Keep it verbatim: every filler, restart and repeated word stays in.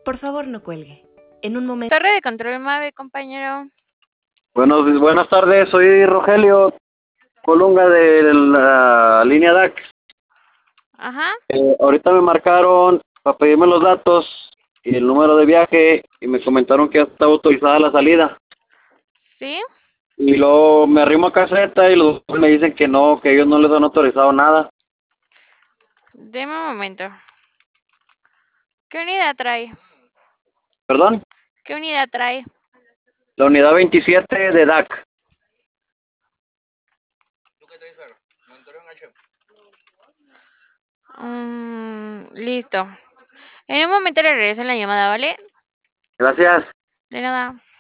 Por favor, no cuelgue. En un momento. Torre de control Mave, compañero. Buenos, buenas tardes, soy Rogelio Colunga de la línea D A C. Ajá. Eh, ahorita me marcaron para pedirme los datos y el número de viaje y me comentaron que ya estaba autorizada la salida. ¿Sí? Y luego me arrimo a caseta y los me dicen que no, que ellos no les han autorizado nada. Deme un momento. ¿Qué unidad trae? ¿Perdón? ¿Qué unidad trae? La unidad veintisiete de D A C. Mm, listo. En un momento le regreso la llamada, ¿vale? Gracias. De nada.